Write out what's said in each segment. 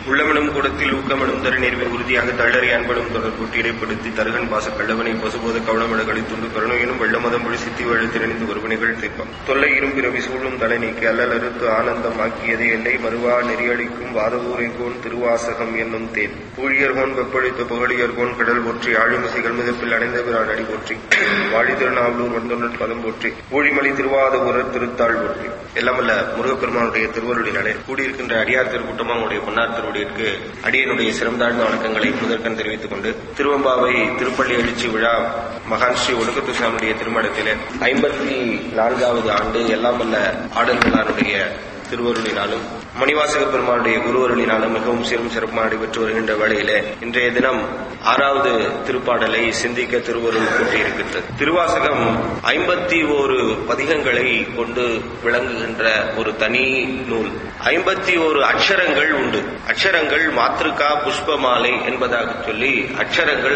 உள்ளமெனும் கூடத்தில் ஊக்கமெனும் தரு நேர்வை உறுதியாக தள்ளறி அன்பனும் தொடர்புட்டு இடைப்படுத்தி தருகன் பாச கள்ளவனை பசுபோத கவனமெட கழித்துண்டு கருணையினும் வெள்ளமதம் பொழி சித்தி வழி திறனிந்து ஒருவனைகள் தீர்ப்பான் தொல்லையிரும் பிறவி சூழும் தலை நீக்கி அல்லலறுத்து ஆனந்தம் ஆக்கியது எல்லை மறுவா நெறியடிக்கும் வாதவூரைகோன் திருவாசகம் என்னும் தேன் ஊழியர்கோன் வெப்பழித்த புகழியர்கோன் கடல் போற்றி ஆழிமிசைகள் மிதப்பில் அடைந்த பிரான் அடி போற்றி வாழி திருநாவலூர் வந்தொன்றன் பதம் போற்றி ஊழிமலை திருவாதவூரர் திருத்தாள் போற்றி. எல்லாமல்ல முருகப்பெருமானுடைய திருவருளினாலே கூடியிருக்கின்ற அடியார் திருக்கூட்டமாக உடைய பொன்னார் திருவடியிற்கு அடியனுடைய சிறந்தாழ்ந்த வணக்கங்களை முதற்கண் தெரிவித்துக் கொண்டு திருவம்பாவை திருப்பள்ளி எழுச்சி விழா மகான் ஸ்ரீ ஒடுக்கத்து சாமியுடைய திருமணத்திலே 54வது ஆண்டு எல்லாமல்ல ஆடல்களாருடைய திருவருளினாலும் மணிவாசக பெருமானுடைய குருவருளினாலும் மிகவும் சிறப்பாக நடைபெற்று வருகின்ற வேளையிலே இன்றைய தினம் 6வது திருப்பாடலை சிந்திக்க திருவருள் கூட்டியிருக்கிறது. திருவாசகம் 51 பதிகங்களை கொண்டு விளங்குகின்ற ஒரு தனி நூல். 51 அக்ஷரங்கள் உண்டு. அக்ஷரங்கள் மாத்ருகா புஷ்பமாலை என்பதாக சொல்லி அக்ஷரங்கள்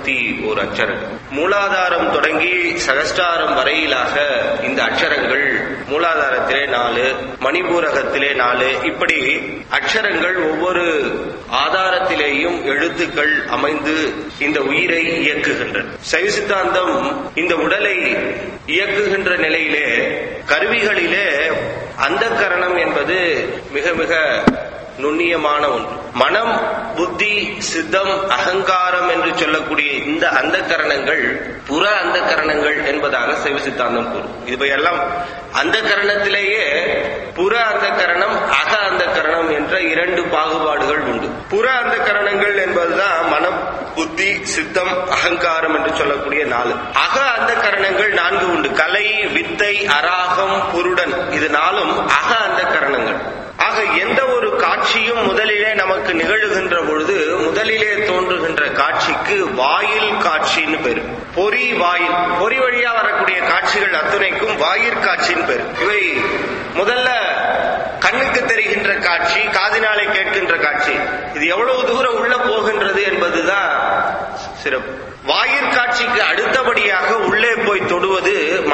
51 அக்ஷரங்கள். மூலாதாரம் தொடங்கி சகஸ்டாரம் வரையிலாக இந்த அக்ஷரங்கள் மூலாதாரத்திலே 4, மணிபூரகத்திலே 4, இப்படி அக்ஷரங்கள் ஒவ்வொரு ஆதாரத்திலேயும் எழுத்துக்கள் அமைந்து இந்த உயிரை இயக்குகின்றன. சைவ சித்தாந்தம் இந்த உடலை இயக்குகின்ற நிலையிலே கருவிகளிலே அந்தக்கரணம் என்பது மிக மிக நுண்ணியமான ஒன்று. மனம், புத்தி, சித்தம், அகங்காரம் என்று சொல்லக்கூடிய இந்த அந்தக்கரணங்கள் புற அந்தக்கரணங்கள் என்பதாக சைவ சித்தாந்தம் கூறும். இவையெல்லாம் அந்த கரணத்திலேயே புற அந்தக்கரணம், அக அந்தக்கரணம் என்ற 2 பாகுபாடுகள் உண்டு. புற அந்தக்கரணங்கள் என்பதுதான் மனம், புத்தி, சித்தம், அகங்காரம் என்று சொல்லக்கூடிய 4. அக அந்தக்கரணங்கள் 4 உண்டு. கலை, வித்தை, அராகம், புருடன், இது 4ம் அக அந்தக்கரணங்கள். ஆக எந்த ஒரு காட்சியும் முதலிலே நமக்கு நிகழுகின்ற பொழுது முதலிலே தோன்றுகின்ற காட்சிக்கு வாயில் காட்சின்னு பேரு. பொறி வாயில், பொறி வழியா வரக்கூடிய காட்சிகள் அத்துணைக்கும் வாயிற்காட்சின்னு பேரு. இவை முதல்ல கண்ணுக்கு தெரிகின்ற காட்சி, காதினாலே கேட்கின்ற காட்சி. இது எவ்வளவு தூரம் உள்ள போகின்றது என்பதுதான் சிறப்பு. வாயிற்காட்சிக்கு அடுத்தபடியாக உள்ளே போய் தொடுவது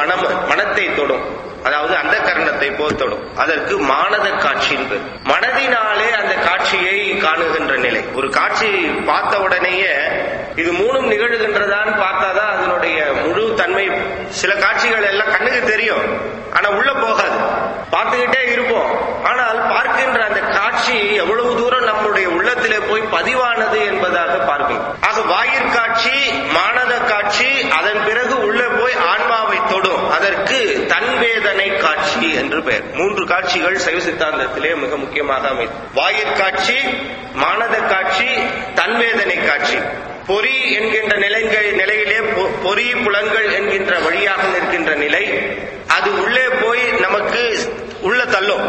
மனத்தை தொடும். அதாவது அந்த கரணத்தை போல் தொடும். அதற்கு மானத காட்சின்னு பேர். மனதினாலே அந்த காட்சியை காணுகின்ற நிலை. ஒரு காட்சி பார்த்த உடனேயே இது 3ம் நிகழ்கின்றதான்னு பார்த்தாதான் அதனுடைய முழு தன்மை. சில காட்சிகள் எல்லாம் கண்ணுக்கு தெரியும், ஆனா உள்ள போகாது. பார்த்துக்கிட்டே இருப்போம், ஆனால் பார்க்கின்ற அந்த காட்சி எவ்வளவு தூரம் நம்முடைய உள்ளத்திலே போய் பதிவானது என்பதாக பார்க்கணும். ஆக வாயிற்காட்சி, மானத காட்சி, அதன் பிறகு உள்ளே போய் ஆன்மாவை தொடும். அதற்கு தன்வேதனை காட்சி என்று பெயர். 3 காட்சிகள் சைவ சித்தாந்தத்திலே மிக முக்கியமாக அமைது. வாயிற்காட்சி, மானத காட்சி, தன்வேதனை காட்சி. பொறி என்கின்ற நிலையிலே பொறி புலங்கள் என்கின்ற வழியாக நிற்கின்ற நிலை, அது உள்ளே போய் நமக்கு உள்ள தள்ளும்.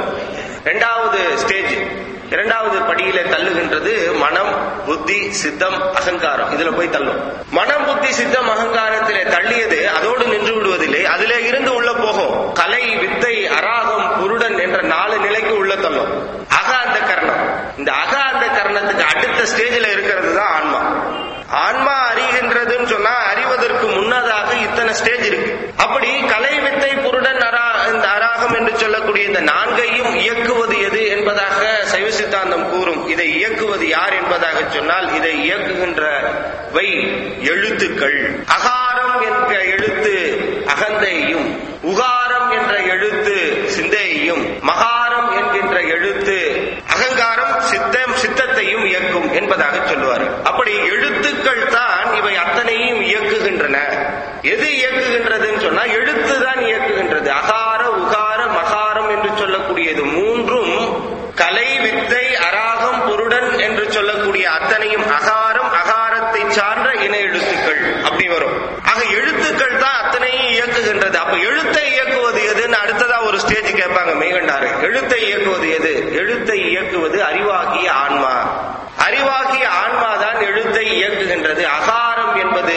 2வது ஸ்டேஜ், 2வது படியில தள்ளுகின்றது மனம், புத்தி, சித்தம், அகங்காரம். இதுல போய் தள்ளும். மனம், புத்தி, சித்தம், அகங்காரத்திலே தள்ளியது அதோடு நின்று விடுவதில்லை. அதிலே இருந்து உள்ள போகும். கலை, வித்தை, அராகம், புருடன் என்ற 4 நிலைக்கு உள்ள தள்ளும். அக அந்த கரணம். இந்த அக அந்த கரணத்துக்கு அடுத்த ஸ்டேஜில் இருக்கிறது தான் ஆன்மா. ஆன்மா அறிகின்றதுன்னு சொன்னா அறிவதற்கு முன்னதாக இத்தனை ஸ்டேஜ் இருக்கு. அப்படி கலை, வித்தை, புருடன், இந்த அராகம் என்று சொல்லக்கூடிய இந்த 4ஐயும் இயக்குவது எது என்பதாக சைவ சித்தாந்தம் கூறும். இதை இயக்குவது யார் என்பதாக சொன்னால் இதை இயக்குகின்றவை எழுத்துக்கள். அகாரம் என்ற எழுத்து அகந்தையையும், உகாரம் என்ற எழுத்து சிந்தையையும், மகாரம் என்கின்ற எழுத்து அகங்காரம் சித்தத்தையும் இயக்கும் என்பதாக சொல்லுவார். அப்படி எழுத்துக்கள் தான் இவை அத்தனையும் இயக்குகின்றன. எது இயக்குகின்றதுன்னு சொன்னா எழுத்து தான் இயக்குகின்றது. அகார, உகார, மகாரம் என்று சொல்லக்கூடியது 3ம் கலை, வித்தை, அராகம், புருடன் என்று சொல்லக்கூடிய அத்தனையும் அகாரம், அகாரத்தை சார்ந்த இன எழுத்துக்கள் அப்படி வரும். ஆக எழுத்துக்கள் தான் அத்தனையும் இயக்குகின்றது. அப்ப எழுத்தை இயக்குவது எதுன்னு அடுத்ததா ஒரு ஸ்டேஜ் கேட்பாங்க மெய்கண்டாரு. எழுத்தை இயக்குவது எது? எழுத்தை இயக்குவது அறிவாகிய ஆன்மா. அறிவாகிய ஆன்மாதான் எழுத்தை இயக்குகின்றது. அகாரம் என்பது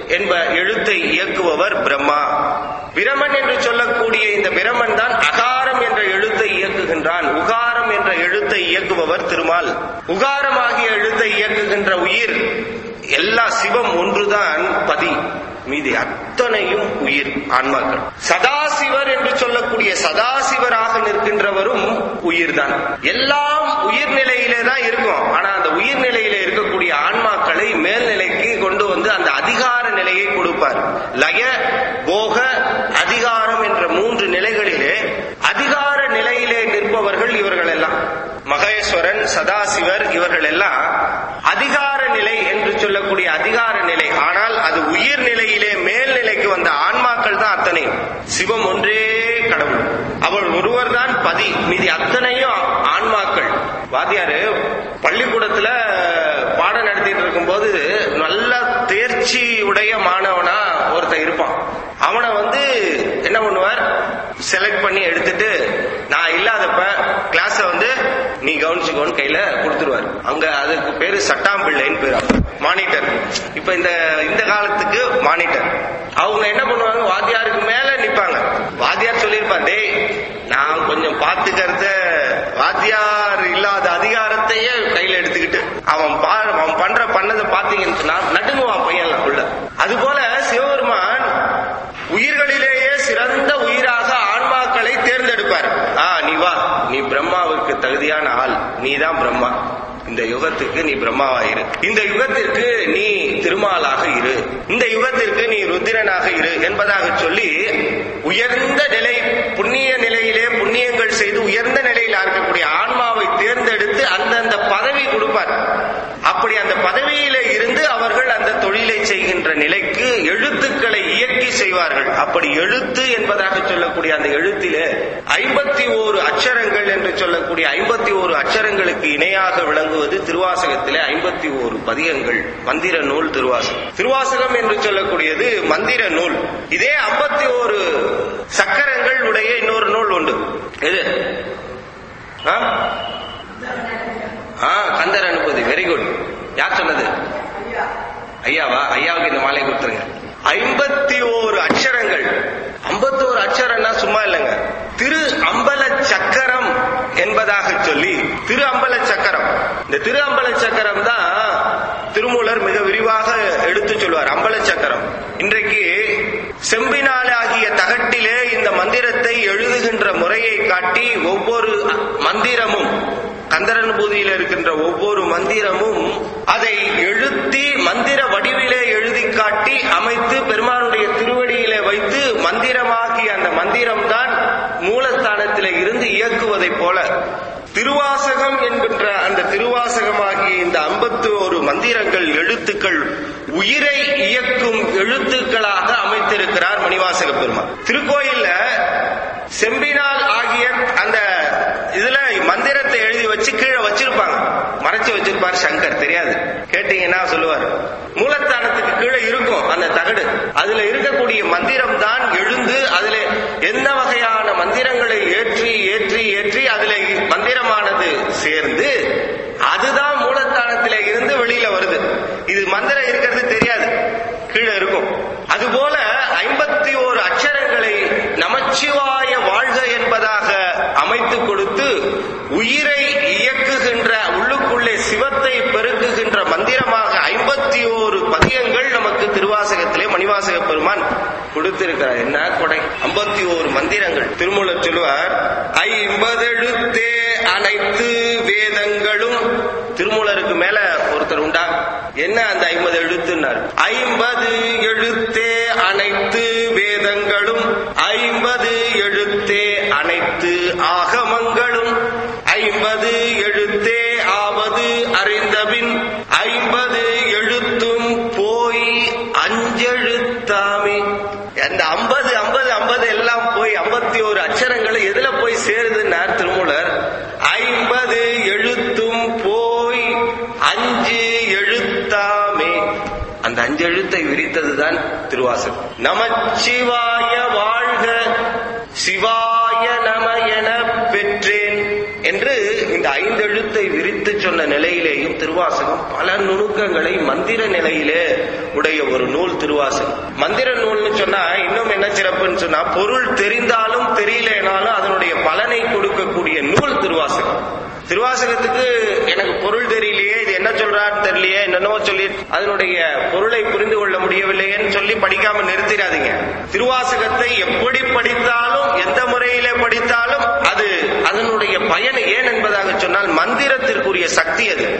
எழுத்தை இயக்குபவர் பிரம்மா. பிரமன் என்று சொல்லக்கூடிய இந்த பிரமன் தான் அகாரம் என்ற எழுத்தை இயக்குகின்றான். உகாரம் என்ற எழுத்தை இயக்குபவர் திருமால். உகாரமாகிய எழுத்தை இயக்குகின்ற உயிர் எல்லா சிவம் ஒன்றுதான் பதி, மீதி அத்தனையும் உயிர் ஆன்மாக்கள். சதாசிவர் என்று சொல்லக்கூடிய சதாசிவராக நிற்கின்றவரும் உயிர் தான். எல்லாம் உயிர் நிலையிலே தான் இருக்கும். சதாசிவர் இவர்கள் எல்லாம் அதிகார நிலை என்று சொல்லக்கூடிய அதிகார நிலை. ஆனால் அது உயிர் நிலையிலே மேல்நிலைக்கு வந்த ஆன்மாக்கள் தான் அத்தனை. சிவம் ஒன்றே கடவுள், அவள் ஒருவர் தான் பதி, மீதி அத்தனையும் ஆன்மாக்கள். வாத்தியாரு பள்ளிக்கூடத்துல பாடம் நடத்திட்டு இருக்கும் போது நல்ல தேர்ச்சி உடைய மாணவனா ஒருத்தன் இருப்பான். அவனை என்ன பண்ணுவார், செலக்ட் பண்ணி எடுத்துட்டு நான் இல்லாதப்ப கிளாஸ நீ கவனிச்சுக்கோன்னு கையில கொடுத்துருவார். அங்க அதுக்கு பேரு சட்டாம்பிள்ளைன்னு பேரு, மானிட்டர். இப்ப இந்த காலத்துக்கு மானிட்டர். அவங்க என்ன பண்ணுவாங்க, வாத்தியாருக்கு மேல நிப்பாங்க. வாத்தியார் சொல்லியிருப்பான், டேய் நான் கொஞ்சம் பாத்துக்கிறத, வாத்தியார் இல்லாத அதிகாரத்தையே கையில எடுத்துக்கிட்டு அவன் பண்ணதை பாத்தீங்கன்னா நடுங்குவான் பையன்லாம் உள்ள. அதுபோல சிவபெருமான் உயிர்களிலேயே சிறந்த உயிராக ஆன்மாக்களை தேர்ந்தெடுப்பார். நீ வா, நீ பிரம்மாவுக்கு தகுதியான ஆள், நீ தான் பிரம்மா, இந்த யுகத்துக்கு நீ பிரம்மாவாயிரு, இந்த யுகத்திற்கு நீ திருமாலாக இரு, இந்த யுகத்திற்கு நீ ருத்திரனாக இரு என்பதாக சொல்லி உயர்ந்த நிலை, புண்ணிய நிலையிலே புண்ணியங்கள் செய்து உயர்ந்த நிலையில் இருக்கக்கூடிய ஆன்மாவை தேர்ந்தெடுத்து அந்தந்த பதவி கொடுப்பார். அப்படி அந்த பதவியில இருந்து அவர்கள் அந்த தொழிலை செய்கின்ற நிலைக்கு எழுத்துக்களை இயக்கி செய்வார்கள். அப்படி எழுத்து என்பதாக சொல்லக்கூடிய அந்த எழுத்திலே 51 அச்சரங்கள் என்று சொல்லக்கூடிய 51 அச்சரங்களுக்கு இணையாக விளங்குவது திருவாசகத்திலே 51 பதிகங்கள். மந்திர நூல் திருவாசகம். திருவாசகம் என்று சொல்லக்கூடியது மந்திர நூல். இதே 51 சக்கரங்கள் உடைய இன்னொரு நூல் உண்டு. எது? கந்தர் அனுபூதி. Very good. யார் சொன்னது? ஐயாவா? ஐயாவுக்கு இந்த மாலை கொடுத்துருங்க. 51 அட்சரங்கள். 51 அட்சரம்னா சும்மா இல்லைங்க. திரு அம்பல சக்கரம் என்பதாக சொல்லி, திரு அம்பல சக்கரம், இந்த திரு அம்பல சக்கரம் தான் திருமூலர் மிக விரிவாக எடுத்து சொல்வார். அம்பல சக்கரம் இன்றைக்கு செம்பினால் ஆகிய தகட்டிலே இந்த மந்திரத்தை எழுதுகின்ற முறையை காட்டி ஒவ்வொரு மந்திரமும், கந்தரனுபூதியில் இருக்கின்ற ஒவ்வொரு மந்திரமும் அதை எழுத்தி மந்திர வடிவிலே எழுதி காட்டி அமைத்து பெருமானுடைய திருவடியிலே வைத்து மந்திரமாகி அந்த மந்திரம் தான் மூலஸ்தானத்திலே இருந்து இயக்குவதை போல திருவாசகம் என்கின்ற அந்த திருவாசகமாகிய இந்த 51 மந்திரங்கள் எழுத்துக்கள் உயிரை இயக்கும் எழுத்துக்களாக அமைத்திருக்கிறார் மணிவாசக பெருமான். திருக்கோயில்ல செம்பினால் ஆகிய அந்த இதுல மந்திரத்தை எழுதி வச்சு கீழே வச்சிருப்பாங்க, மறைச்சு வச்சிருப்பார் சங்கர். தெரியாது, கேட்டீங்கன்னா சொல்லுவார். மூலஸ்தானத்துக்கு கீழே இருக்கும் அந்த தகடு, அதுல இருக்கக்கூடிய மந்திரம் தான் எழுந்து அதுல எந்த வகையான மந்திரங்களை ஏற்றி ஏற்றி ஏற்றி அதுல மந்திரமானது சேர்ந்து அதுதான் மூலஸ்தானத்தில இருந்து வெளியில வருது. இது மந்திரம் இருக்கிறது தெரியாது, கீழே இருக்கும். அதுபோல 51 அட்சரங்களை நமச்சிவாய வாழ்க என்பதாக அமைத்து கொடுத்து உயிரை இயக்குகின்ற, உள்ளுக்குள்ளே சிவத்தை பெருக்குகின்ற மந்திரமாக 51 பதியங்கள் நமக்கு திருவாசகத்திலே மணிவாசக பெருமான் கொடுத்திருக்கிறார். என்ன கொடை! 51 மந்திரங்கள். திருமூலர் சொல்லுவார், 50 எழுத்தே அனைத்து வேதங்களும். திருமூலருக்கு மேல ஒருத்தர் உண்டா? என்ன அந்த 50 எழுத்துன்னார்? 50 எழுத்தே அனைத்து வேதங்களும், 50 எழுத்தே அனைத்து ஆகமங்களும், 50 எழுத்தே ஆவது அறிந்தபின், 50 எழுத்தும் போய் அஞ்செழுத்தாமே. அந்த 50 50 50 எல்லாம் போய் 51 அச்சரங்களை எதுல போய் சேருதுன்னார் திருமூலர். 50 எழுத்தும் போய் 5 எழுத்தாமே. அந்த 5 எழுத்தை விரித்ததுதான் திருவாசகம். நமச்சிவாய வாழ்க சிவாய நம என பெற்றேன் என்று இந்த 5 எழுத்தை விரித்து சொன்ன நிலையிலேயும் திருவாசகம் பல நுணுக்கங்களை மந்திர நிலையிலே உடைய ஒரு நூல் திருவாசகம். மந்திர நூல்னு சொன்னா இன்னும் என்ன சிறப்புன்னு சொன்னா, பொருள் தெரிந்தாலும் தெரியலனாலும் அதனுடைய பலனை கொடுக்கக்கூடிய நூல் திருவாசகம். திருவாசகத்துக்கு எனக்கு பொருள் தெரியலையே, இது என்ன சொல்றான்னு தெரியலையே, என்னென்னவோ சொல்லி அதனுடைய பொருளை புரிந்து கொள்ள முடியவில்லையேன்னு சொல்லி படிக்காம நிறுத்திடாதீங்க. திருவாசகத்தை எப்படி படித்தாலும் எந்த முறையில படித்தாலும் அது அதனுடைய பயன் ஏன் என்பதாக சொன்னால் மந்திரத்திற்குரிய சக்தி அது.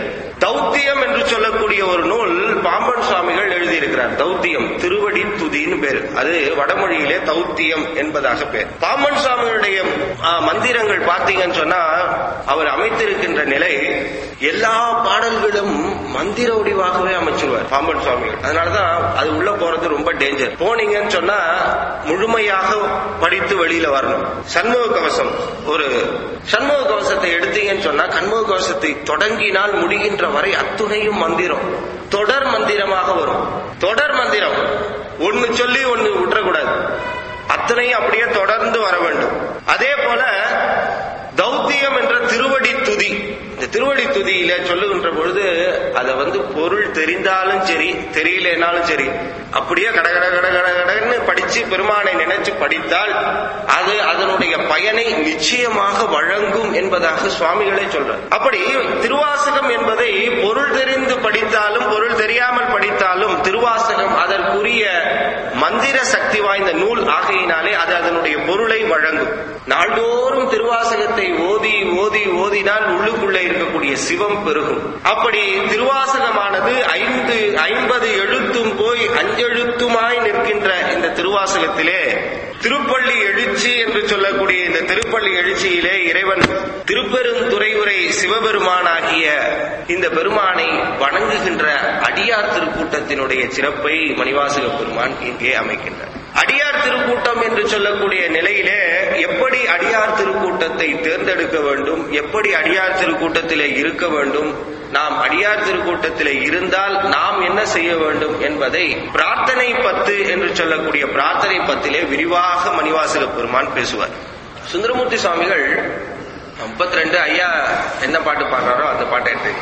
தௌத்தியம் என்று சொல்லக்கூடிய ஒரு நூல் பாம்பன் சுவாமிகள் எழுதியிருக்கிறார். தௌத்தியம், திருவடி துதின்னு பேரு. அது வடமொழியிலே தௌத்தியம் என்பதாக பேர். பாம்பன் சுவாமிகளுடைய மந்திரங்கள் பார்த்தீங்கன்னு சொன்னா அவர் அமைத்திருக்கின்ற நிலை எல்லா பாடல்களும் மந்திர வடிவாகவே அமைச்சிருவார் பாம்பன் சுவாமிகள். அதனாலதான் அது உள்ள போறது ரொம்ப டேஞ்சர். போனீங்கன்னு சொன்னா முழுமையாக படித்து வெளியில வரணும். சண்முக கவசம், ஒரு சண்முக கவசத்தை எடுத்தீங்கன்னு சொன்னா சண்முக கவசத்தை தொடங்கினால் முடிகின்ற வரை அத்துணையும் மந்திரம், தொடர் மந்திரமாக வரும். தொடர் மந்திரம், ஒன்னு சொல்லி ஒன்னு விட்டுறக்கூடாது, அத்தனையும் அப்படியே தொடர்ந்து வர வேண்டும். அதே போல தௌத்தியம் என்ற திருவடி துதி, இந்த திருவடி துதியில சொல்லுகின்ற பொழுது அதை பொருள் தெரிந்தாலும் சரி தெரியலனாலும் சரி அப்படியே கடகட கடகடன்னு படிச்சு பெருமானை நினைச்சு படித்தால் அது அதனுடைய பயனை நிச்சயமாக வழங்கும் என்பதாக சுவாமிகளே சொல்றார். அப்படி திருவாசகம் என்பதை பொருள் தெரிந்து படித்தாலும் பொருள் தெரியாமல் படித்தாலும் திருவாசகம் அதற்குரிய மந்திர சக்தி வாய்ந்த நூல் ஆகையினாலே அது அதனுடைய பொருளை வழங்கும். நாள்தோறும் திருவாசகத்தை ஓதி ஓதி ஓதினால் உள்ளுக்குள்ளே இருக்கக்கூடிய சிவம் பெருகும். அப்படி திருவாசகமானது 50 எழுத்தும் போய் 5 எழுத்துமாய் நிற்கின்ற இந்த திருவாசகத்திலே திருப்பள்ளி எழுச்சி என்று சொல்லக்கூடிய இந்த திருப்பள்ளி எழுச்சியிலே இறைவன் திருப்பெருந்துறையுரை சிவபெருமானாகிய இந்த பெருமானை வணங்குகின்ற அடியார் திருக்கூட்டத்தினுடைய சிறப்பை மணிவாசக பெருமான் இங்கே அமைக்கின்றார். அடியார் திருக்கூட்டம் என்று சொல்லக்கூடிய நிலையிலே எப்படி அடியார் திருக்கூட்டத்தை தேர்ந்தெடுக்க வேண்டும், எப்படி அடியார் திருக்கூட்டத்திலே இருக்க வேண்டும், நாம் அடியார் திருக்கூட்டத்திலே இருந்தால் நாம் என்ன செய்ய வேண்டும் என்பதை பிரார்த்தனை பத்து என்று சொல்லக்கூடிய பிரார்த்தனை பத்திலே விரிவாக மணிவாசக பெருமான் பேசுவார். சுந்தரமூர்த்தி சுவாமிகள் 32 ஐயா என்ன பாட்டு பாடுறாரோ அந்த பாட்டை எடுத்து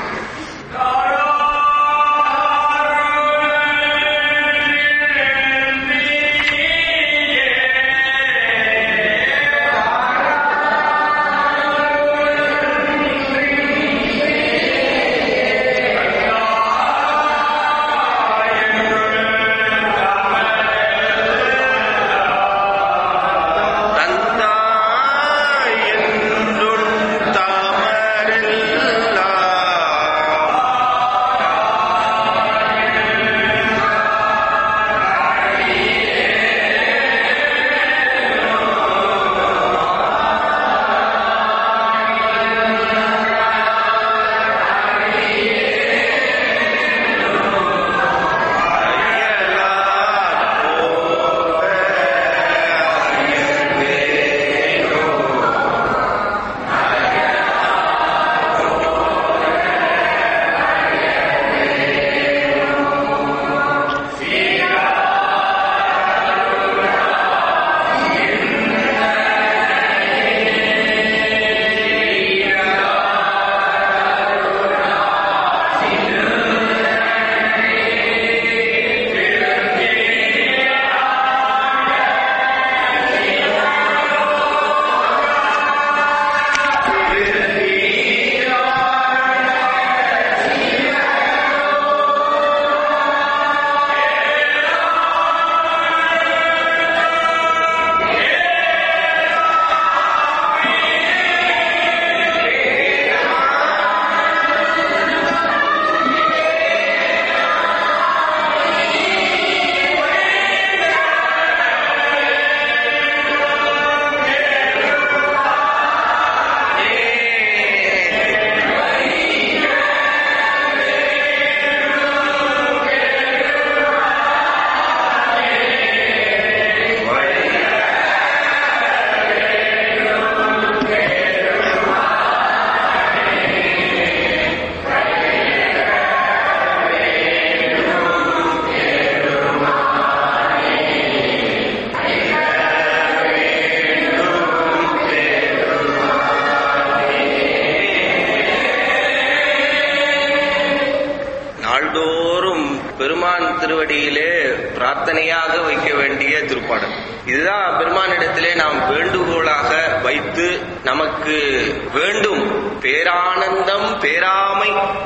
திருவடியிலே பிரார்த்தனையாக வைக்க வேண்டிய திருப்பாடல். இதுதான் பெருமானிடத்திலே நாம் வேண்டுகோளாக வைத்து நமக்கு வேண்டும் பேரானந்தம் பேராமை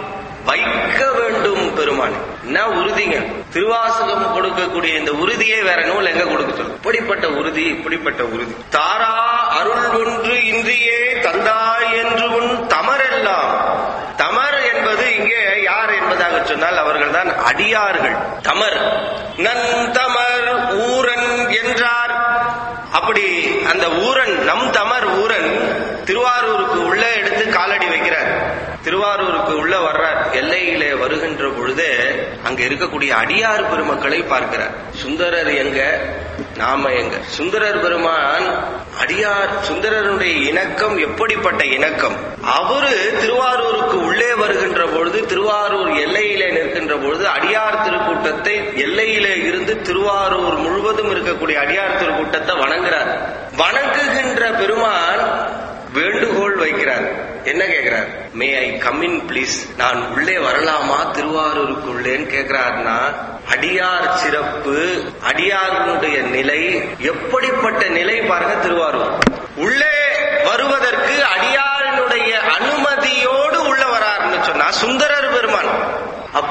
வைக்க வேண்டும் பெருமான். என்ன உறுதிங்க, திருவாசகம் கொடுக்கக்கூடிய இந்த உறுதியை வேற நூல் எங்க கொடுக்க சொல்லும்? இப்படிப்பட்ட உறுதி, இப்படிப்பட்ட உறுதி. தாரா அருள் ஒன்று இன்றியே தந்தாய் என்று உன் தமரெல்லாம். தமர் என்பது இங்கே சொன்னால் அவர்கள் தான் அடியார்கள். தமர் நந்தமர் ஊரன் என்றார். அப்படி அந்த ஊரன், நம் தமர் ஊரன் திருவாரூருக்கு உள்ள எடுத்து காலடி வைக்கிறார். திருவாரூருக்கு உள்ள வர்றார். எல்லையிலே வருகின்ற பொழுதே அங்க இருக்கக்கூடிய அடியார் பெருமக்களை பார்க்கிறார். சுந்தரர் எங்க, நாம எங்க? சுந்தரர் பெருமான் அடியார், சுந்தரருடைய இணக்கம் எப்படிப்பட்ட இணக்கம்! அவரு திருவாரூருக்கு உள்ளே வருகின்ற பொழுது, திருவாரூர் எல்லையிலே நிற்கின்ற பொழுது அடியார் திருக்கூட்டத்தை, எல்லையிலே இருந்து திருவாரூர் முழுவதும் இருக்கக்கூடிய அடியார் திருக்கூட்டத்தை வணங்குகிறார். வணங்குகின்ற பெருமான் வேண்டுகோள் வைக்கிறார். என்ன கேட்கிறார்? மே ஐ கம் இன் பிளீஸ், நான் உள்ளே வரலாமா திருவாரூருக்கு உள்ளேன்னு கேட்கிறார்னா, அடியார் சிறப்பு, அடியார்களுடைய நிலை எப்படிப்பட்ட நிலை பாருங்க. திருவாரூர் உள்ளே வருவதற்கு அடியாரினுடைய அனுமதியோடு உள்ள வராருன்னு சொன்னா சுந்தரர் பெருமான். அப்ப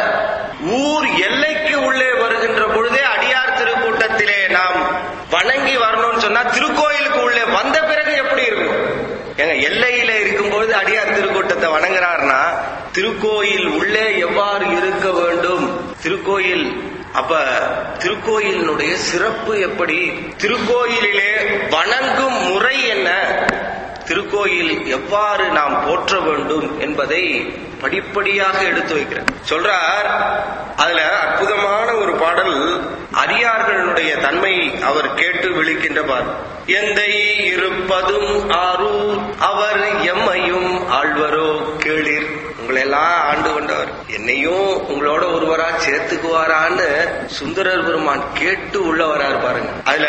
ஊர் எல்லைக்கு உள்ளே வருகின்ற பொழுதே அடியார் திருக்கூட்டத்திலே நாம் வணங்கி வரணும்னு சொன்னா திருக்கோயிலுக்கு உள்ளே வந்த பிறகு எப்படி இருக்கும்? எங்க எல்லையில இருக்கும்போது அடியார் திருக்கூட்டத்தை வணங்குறாருன்னா திருக்கோயில் உள்ளே எவ்வாறு இருக்க வேண்டும்? திருக்கோயில், அப்ப திருக்கோயிலினுடைய சிறப்பு எப்படி? திருக்கோயிலிலே வணங்கும் முறை என்ன? திருக்கோயில் எவ்வாறு நாம் போற்ற வேண்டும் என்பதை படிப்படியாக எடுத்து வைக்கிறார். சொல்றார். அதுல அற்புதமான ஒரு பாடல், அடியார்களுடைய தன்மை அவர் கேட்டு விழிக்கின்ற பார். எந்தை இருப்பதும் ஆரூர் அவர் எம்மையும் ஆழ்வரோ கேளிர். உங்களெல்லாம் ஆண்டு கொண்டவர், என்னையும் உங்களோட ஒருவரா சேர்த்துக்குவாரான்னு சுந்தரர் பெருமான் கேட்டு உள்ள வராரு பாருங்க. அதுல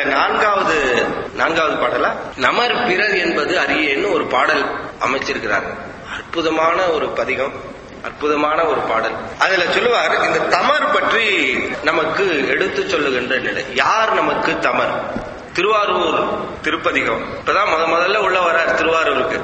நான்காவது பாடலா நமர் பிறர் என்பது அறியேன்னு ஒரு பாடல் அமைச்சிருக்கிறார். அற்புதமான ஒரு பதிகம், அற்புதமான ஒரு பாடல். அதுல சொல்லுவார், இந்த தமர் பற்றி நமக்கு எடுத்து சொல்லுகின்ற நிலை. யார் நமக்கு தமர்? திருவாரூர் திருப்பதிகம். இப்பதான் முதல்ல உள்ள வரார் திருவாரூருக்கு.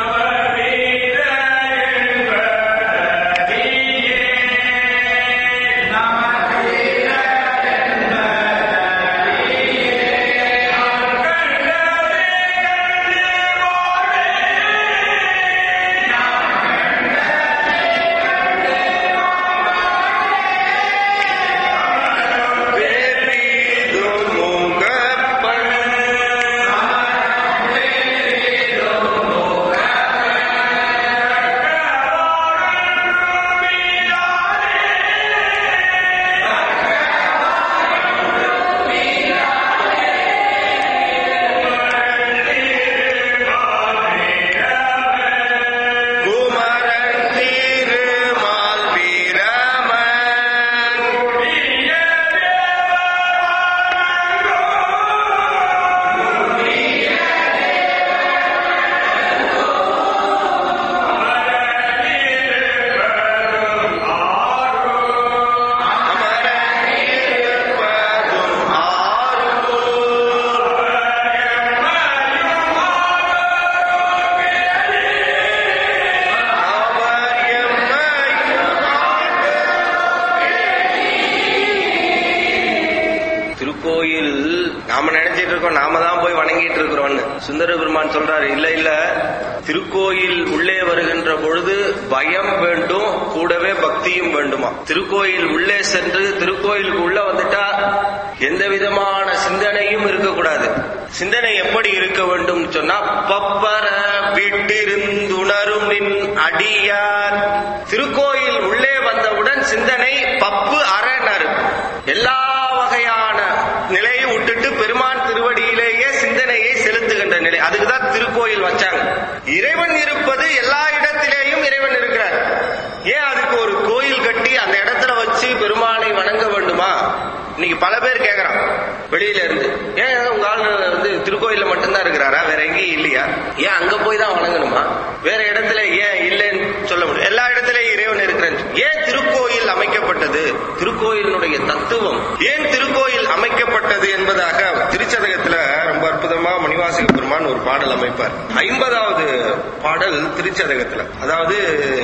நாம நினைச்சிட்டு இருக்கோம் நாம தான் போய் வணங்கிட்டு இருக்கிறோம்னு. சுந்தர பெருமான் சொல்றாரு, இல்ல இல்ல, திருக்கோயில் உள்ளே வருகின்ற பொழுது பயம் வேண்டும், கூடவே பக்தியும் வேண்டுமா. திருக்கோயில் உள்ளே சென்று திருக்கோயிலுக்கு உள்ள வந்துட்டா எந்த விதமான சிந்தனையும் இருக்கக்கூடாது. சிந்தனை எப்படி இருக்க வேண்டும் சொன்னா, பப்பர விட்டிருந்துணரும் நின் அடியார். திருக்கோயில் உள்ளே வந்தவுடன் சிந்தனை பப்பு அரணர், எல்லா வகையான நிலையை விட்டுட்டு பெருமான் திருவடியிலேயே சிந்தனையை செலுத்துகின்ற நிலை. அதுக்குதான் திருக்கோயில் வச்சாங்க. இறைவன் இருப்பது எல்லா இடத்திலேயும் இறைவன் இருக்கிறார். ஏன் அதுக்கு ஒரு கோயில் கட்டி அந்த இடத்துல வச்சு பெருமானை வணங்க வேண்டுமா? இன்னைக்கு பல பேர் கேட்கறான் வெளியில இருந்து, ஏன் உங்க ஆள் திருக்கோயில மட்டும்தான் இருக்கிறாரா, வேற எங்கேயும் இல்லையா, ஏன் அங்க போய் தான் வணங்கணுமா, வேற இடத்துல ஏன் இல்லைன்னு சொல்ல முடியும், எல்லா இடத்திலேயும் இறைவன் இருக்கிறேன். ஏன் திருக்கோயில் அமைக்கப்பட்டது, திருக்கோயிலுடைய தத்துவம், ஏன் திருக்கோயில் அமைக்கப்பட்டது என்பதாக திருச்சதகத்துல ரொம்ப அற்புதமா மணிவாசக பெருமான் ஒரு பாடல் அமைப்பார். 50வது பாடல் திருச்சதகத்துல, அதாவது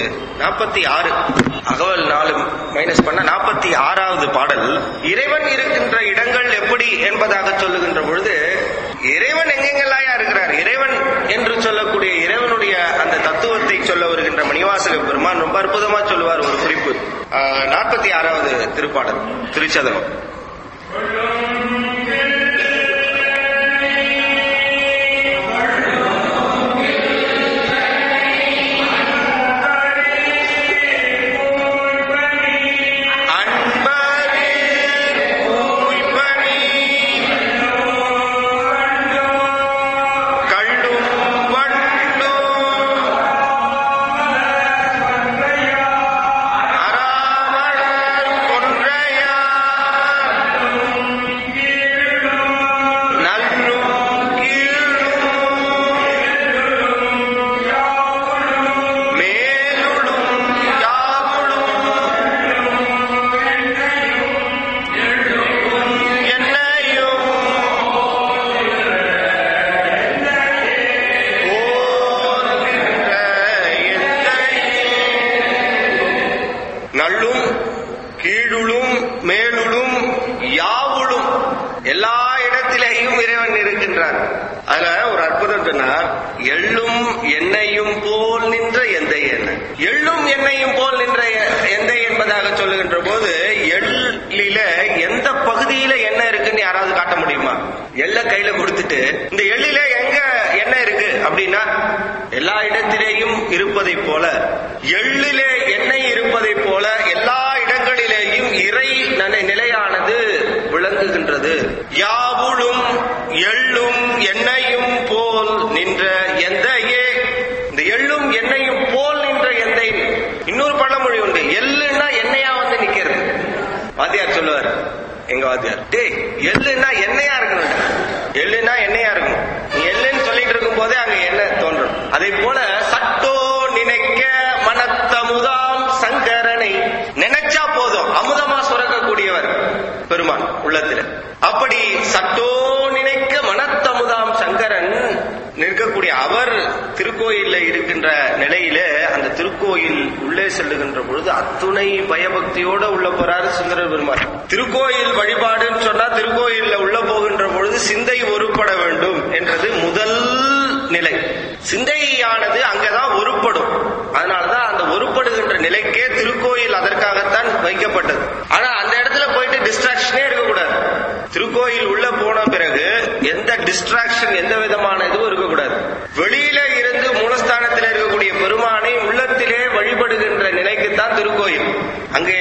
46 அகவல் 4 மைனஸ் பண்ண 46வது பாடல் இறைவன் இருக்கின்ற இடங்கள் எப்படி என்பதாக சொல்லுகின்ற பொழுது, இறைவன் எங்கெங்கெல்லாம் இருக்கிறார், இறைவன் என்று சொல்லக்கூடிய இறைவனுடைய அந்த தத்துவத்தை சொல்ல வருகின்ற மணிவாசக பெருமான் ரொம்ப அற்புதமா சொல்லுவார். ஒரு குறிப்பு 46வது திருப்பாடல் திருச்சதகம். அத்துணை பயபக்தியோட உள்ள போறாரு சுந்தரர் பெருமாள். திருக்கோயில் வழிபாடுன்னு சொன்னா திருக்கோயில்ல உள்ள போகின்ற பொழுது சிந்தை ஒருப்பட வேண்டும் என்றது முதல் நிலை. சிந்தையானது அங்கதான் ஒருப்படும். அதனாலதான் அந்த ஒருப்படுகின்ற நிலைக்கே திருக்கோயில் அதற்காகத்தான் வைக்கப்பட்டது. ஆனா அந்த இடத்துல போயிட்டு டிஸ்ட்ராக்ஷனே இருக்கக்கூடாது. திருக்கோயில் உள்ள போன பிறகு எந்த டிஸ்ட்ராக்ஷன், எந்த விதமான இதுவும் இருக்கக்கூடாது. வெளியில இருந்து மூலஸ்தானத்தில் இருக்கக்கூடிய பெருமானை உள்ளத்திலே வழிபடுகின்ற நிலைக்குத்தான் திருக்கோயில். அங்கே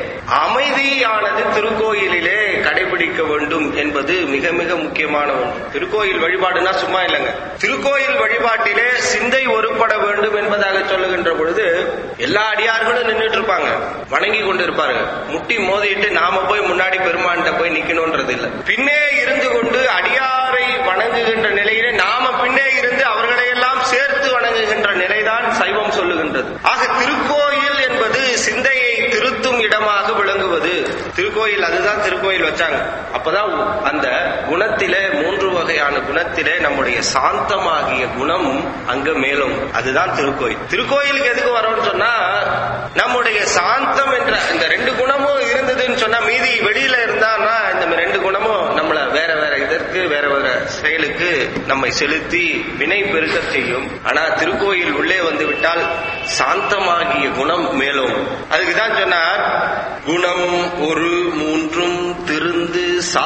அமைதியானது திருக்கோயிலிலே கடைபிடிக்க வேண்டும் என்பது மிக மிக முக்கியமான ஒன்று. திருக்கோயில் வழிபாடுனா சும்மா இல்லைங்க. திருக்கோயில் வழிபாட்டிலே சிந்தை ஒருப்பட வேண்டும் என்பதாக சொல்லுகின்ற பொழுது எல்லா அடியார்களும் நின்றுட்டு இருப்பாங்க, வணங்கி கொண்டு இருப்பாங்க. முட்டி மோதிட்டு நாம போய் முன்னாடி பெருமான்கிட்ட போய் நிக்கணும்ன்றது இல்லை. பின்னே இருந்து கொண்டு அடியாரை வணங்குகின்ற நிலையிலே நாம பின்னே இருந்து அவர்களை எல்லாம் சேர்த்து வணங்குகின்ற நிலைதான் சைவம் சொல்லுகின்றது. ஆக திருக்கோயில் என்பது சிந்தையை திருத்தும் இடமாக விளங்குவது. திருக்கோயில் அதுதான் திருக்கோயில் வச்சாங்க. அப்பதான் அந்த குணத்திலே 3 வகையான குணத்திலே நம்முடைய சாந்தமாகிய குணம் அங்க மேலும். அதுதான் திருக்கோயில். திருக்கோயிலுக்கு எதுக்கு வரோம்னு சொன்னா நம்முடைய சாந்தம் என்ற இந்த 2 குணமும் இருந்ததுன்னு சொன்னா மீதி வெளியில இருந்தான்னா இந்த 2 குணமும் நம்மள வேற வேற இதற்கு வேற வேற செயலுக்கு நம்மை செலுத்தி வினை பெருக்க செய்யும். ஆனா திருக்கோயில் உள்ளே வந்து விட்டால் சாந்தமாகிய குணம் மேலும். அதுக்குதான் சொன்னார், குணம் ஒரு 3ம் திருந்து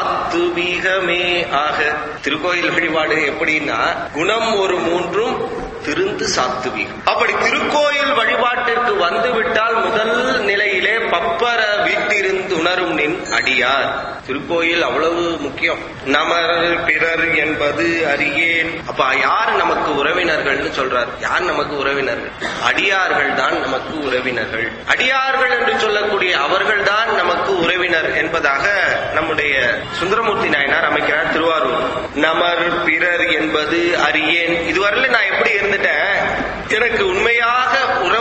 சாத்துவீகமே ஆக. திருக்கோயில் வழிபாடு எப்படின்னா குணம் ஒரு 3ம் திருந்து சாத்துவீகம். அப்படி திருக்கோயில் வழிபாட்டிற்கு வந்துவிட்டால் முதல் நிலையிலே பப்பர வீட்டிருந்து உணரும் நின் அடியார். திருக்கோயில் அவ்வளவு முக்கியம். நமர் பிறர் என்பது அறியேன். அப்ப யார் நமக்கு உறவினர்கள்னு சொல்றார். யார் நமக்கு உறவினர்கள்? அடியார்கள் தான் நமக்கு உறவினர்கள். அடியார்கள் என்று சொல்லக்கூடிய அவர்கள் தான் நமக்கு உறவினர் என்பதாக நம்முடைய சுந்தரமூர்த்தி நாயனார் அமைக்கிறார் திருவாரூர். நமர் பிறர் என்பது அறியேன். இதுவரையில நான் எப்படி இருந்துட்டேன், எனக்கு உண்மையாக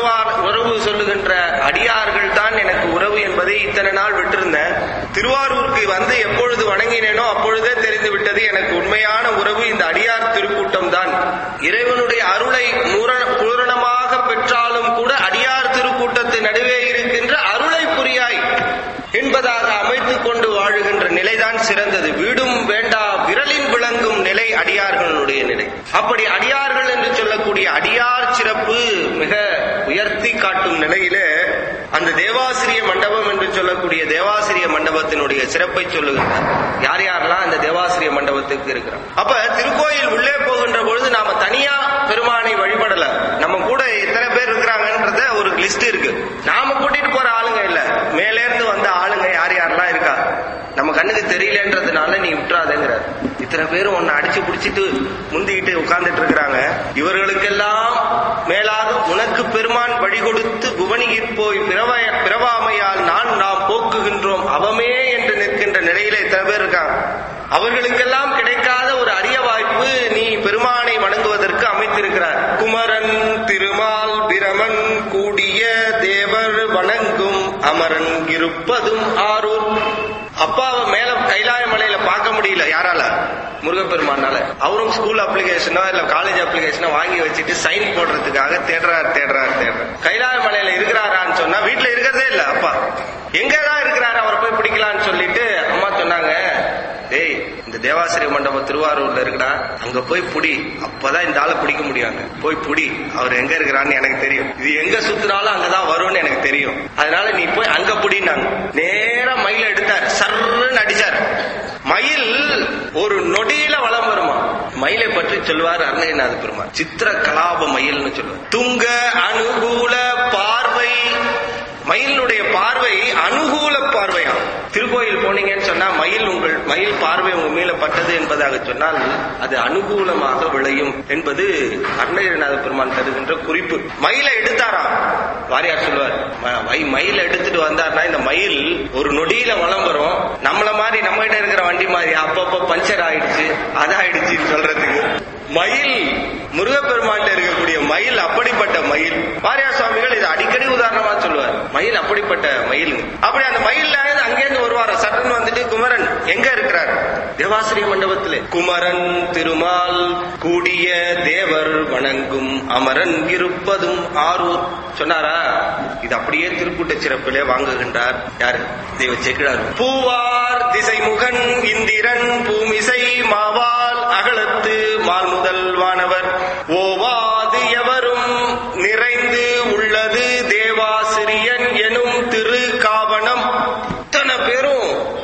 உறவு சொல்லுகின்ற அடியார்கள் தான் எனக்கு உறவு என்பதை இத்தனை நாள் விட்டிருந்தேன். திருவாரூருக்கு வந்து எப்பொழுது வணங்கினேனோ அப்பொழுதே தெரிந்து விட்டது எனக்கு உண்மையான உறவு இந்த அடியார் திருக்கூட்டம் தான். இறைவனுடைய அருளை பூரணமாக பெற்றாலும் கூட அடியார் திருக்கூட்டத்தின் நடுவே இருக்கின்ற அருளை புரியாய் என்பதாக அமைத்துக் கொண்டு வாழுகின்ற நிலைதான் சிறந்தது. வீடும் வேண்டா விரலின் விளங்கும் நிலை அடியார் அப்படி அடியார்கள் என்று சொல்லக்கூடிய அடியார் சிறப்பு மிக உயர்த்தி காட்டும் நிலையிலே அந்த தேவாசிரிய மண்டபம் என்று சொல்லக்கூடிய தேவாசிரிய மண்டபத்தினுடைய சிறப்பை சொல்லுகின்றார். யார் யாரெல்லாம் அந்த தேவாசிரிய மண்டபத்துக்கு இருக்கிறார். அப்ப திருக்கோயில் உள்ளே போகின்ற பொழுது நாம தனியா பெருமானை வழிபடல, நம்ம கூட எத்தனை பேர் இருக்கிறாங்கன்றத ஒரு லிஸ்ட் இருக்கு. நாம கூட்டிட்டு போற ஆளுங்க இல்ல, மேலே இருந்து வந்த ஆளுங்க யார் யாரெல்லாம் இருக்கா, நம்ம கண்ணுக்கு தெரியலன்றதுனால நீ விட்டுறாதேங்கிறார். இத்தனை பேரும் ஒன்னு அடிச்சு பிடிச்சிட்டு முந்திக்கிட்டு உட்கார்ந்துட்டு இருக்கிறாங்க. இவர்களுக்கெல்லாம் மேலாக உனக்கு பெருமான் வழி கொடுத்து புவனியிற் போய் பிறவாமையால் நாம் போக்குகின்றோம் அவமே என்று நிற்கின்ற நிலையில இத்தனை பேர் இருக்காங்க. அவர்களுக்கெல்லாம் கிடைக்காத ஒரு அரிய வாய்ப்பு நீ பெருமானை வணங்குவதற்கு அமைத்திருக்கிறார். குமரன் திருமால் பிரமன் கூடிய தேவர் வணங்கும் அமரன் இருப்பதும் ஆரூர். அப்பாவை மேல கைலாய மலையில பார்க்க முடியல யாரால, முருகப்பெருமானால. அவரும் ஸ்கூல் அப்ளிகேஷனோ இல்ல காலேஜ் அப்ளிகேஷனோ வாங்கி வச்சுட்டு சைன் போடுறதுக்காக தேடுறாரு. கைலாய மலையில இருக்கிறாரான்னு சொன்னா வீட்டுல இருக்கிறதே இல்ல. அப்பா எங்கதான் இருக்கிறாரு, அவரை போய் பிடிக்கலான்னு சொல்லிட்டு அம்மா சொன்னாங்க, டேய் இந்த தேவாசிரிய மண்டபம் திருவாரூர்ல இருக்குடா, அங்க போய் புடி, அப்பதான் இந்த ஆளை பிடிக்க முடியாங்க, போய் புடி, அவர் எங்க இருக்கிறான்னு எனக்கு தெரியும், இது எங்க சுத்தினாலும் அங்கதான் வரும்னு எனக்கு தெரியும், அதனால நீ போய் அங்க புடினாங்க. நேரா மயில எடுத்தார், சர்ன்னு அடிச்சார். மயில் ஒரு நொடியில வளம் வருமா. மயிலை பற்றி சொல்வார் அருணகிரிநாத பெருமாள், சித்திர கலாப மயில்னு சொல்வார். துங்க அனுகூல பார்வை, மயிலுடைய பார்வை அனுகூல பார்வையாம். திருக்கோயில் போனீங்கன்னு சொன்னா மயில் பார்வை உங்க மேல பட்டது என்பதாக சொன்னால் அது அனுகூலமாக விளையும் என்பது அருணகிரிநாத பெருமான் தருகின்ற குறிப்பு. மயிலை எடுத்தாராம் வாரியார் சொல்வார், மயில எடுத்துட்டு வந்தார்னா இந்த மயில் ஒரு நொடியில வளம் வரும். நம்மள மாதிரி நம்ம கிட்ட இருக்கிற வண்டி மாதிரி அப்பப்ப பஞ்சர் ஆயிடுச்சு அதாயிடுச்சுன்னு சொல்றதுக்கு மயில், முருகப்பெருமான் இருக்கக்கூடிய மயில் அப்படிப்பட்ட மயில். வாரியார் சுவாமிகள் இது அடிக்கடி உதாரணமா சொல்லுவார், மயில் அப்படிப்பட்ட மயில். அப்படி அந்த மயில் அங்கேருந்து வருவார், சட்டன் வந்துட்டு குமரன் எங்க இருக்கிறார், தேவாசிரிய மண்டபத்திலே. குமரன் திருமால் கூடிய தேவர் வணங்கும் அமரன் இருப்பதும் ஆரூர் சொன்னாரா. இது அப்படியே திருக்கூட்ட சிறப்பிலே வாங்குகின்றார் யாரு, தெய்வ சேக்கிழார். பூவார் திசைமுகன் இந்திரன் பூமிசை மாவால் அகலத்து மால் முதல் வானவர் ஓவாது எவரும் நிறைந்து உள்ளது தேவாசிரியன் எனும் திரு காவணம். இத்தனை பேரும்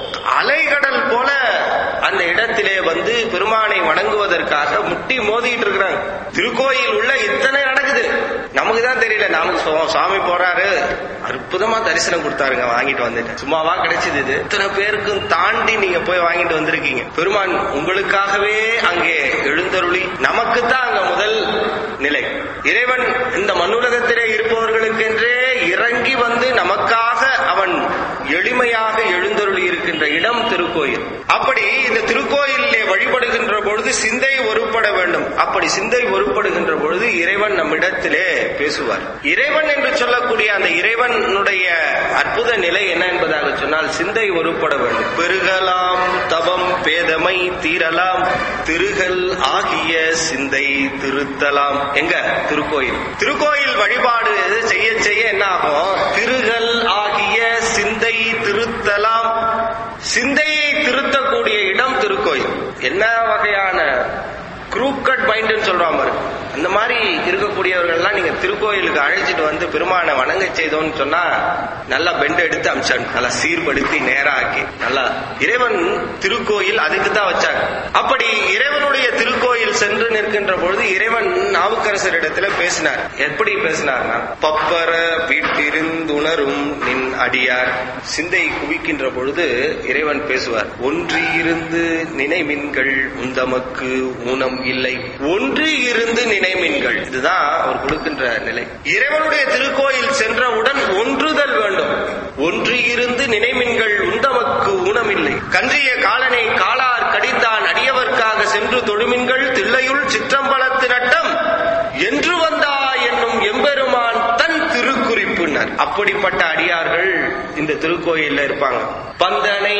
அலைகடல் போல அந்த இடத்திலே வந்து பெருமானை வணங்குவதற்காக முட்டி மோதிட்டு இருக்கிறாங்க. திருக்கோயில் உள்ள இத்தனை நடக்குது, நமக்குதான் தெரியல. நமக்கு சுவாமி போறாரு, அற்புதமா தரிசனம் கொடுத்தாருங்க, வாங்கிட்டு வந்துட்டு சும்மாவா கிடைச்சது இது. இத்தனை பேருக்கும் தாண்டி நீங்க போய் வாங்கிட்டு வந்திருக்கீங்க. பெருமான் உங்களுக்காகவே அங்கே எழுந்தருளி நமக்குத்தான் அங்க முதல் நிலை. இறைவன் இந்த மண்ணுலகத்திலே இருப்பவர்களுக்கென்றே இறங்கி வந்து நமக்காக அவன் எளிமையாக எழுந்தருளி இருக்கின்ற இடம் திருக்கோயில். அப்படி இந்த திருக்கோயிலே வழிபடுகின்ற பொழுது சிந்தை ஒருபட வேண்டும். அப்படி சிந்தை ஒருபடுகின்ற பொழுது இறைவன் நம்மிடத்திலே பேசுவார். இறைவன் என்று சொல்லக்கூடிய அந்த இறைவனுடைய அற்புத நிலை என்ன என்பதாக சொன்னால் சிந்தை ஒருபட வேண்டும். பெருகலாம் தவம் பேதமை தீரலாம் திருகல் ஆகிய சிந்தை திருத்தலாம். எங்க திருக்கோயில். திருக்கோயில் வழிபாடு செய்ய செய்ய என்ன ஆகும், திருகல் ஆகிய சிந்தை திருத்தலாம். சிந்தையை திருத்தக்கூடிய இடம் திருக்கோயில். என்ன வகையான குரூக்கட் மைண்ட் சொல்றான் பாரு, அந்த மாதிரி இருக்கக்கூடியவர்கள்லாம் நீங்க திருக்கோயிலுக்கு அழைச்சிட்டு வந்து பெருமானை வணங்க செய்தோம்னு சொன்னா நல்லா பெண்ட் எடுத்து அமிச்சாங்க, நல்லா சீர்படுத்தி நேராக்கி நல்லா. இறைவன் திருக்கோயில் அதுக்கு தான் வச்சாங்க. அப்படி இறைவனுடைய திருக்கோயில் சென்று நிற்கின்ற பொழுது இறைவன் நாவுக்கரசர் இடத்துல பேசினார். எப்படி பேசினார்னா, பப்பர வீட்டிருந்துணரும் நின் அடியார். சிந்தை குவிக்கின்ற பொழுது இறைவன் பேசுவார். ஒன்றி இருந்து நினைமின்கள் உந்தமக்கு ஊனம் இல்லை, ஒன்றி இருந்து நினைமின்கள். இதுதான் அவர் கொடுக்கின்ற நிலை. இறைவனுடைய திருக்கோயில் சென்றவுடன் ஒன்றுதல் வேண்டும். ஒன்றி இருந்து நினைமின்கள் உந்தமக்கு ஊனமில்லை, கன்றிய காலனை காலார் கடித்தான் அடியவர்க்காக சென்று தொழுமின்கள் தில்லையுள் சிற்றம்பலத்து நட்டம் என்று வந்தா என்னும் எம்பெருமான் தன் திருக்குறிப்பினர். அப்படிப்பட்ட அடியார்கள் இந்த திருக்கோயில்ல இருப்பாங்க. பந்தனை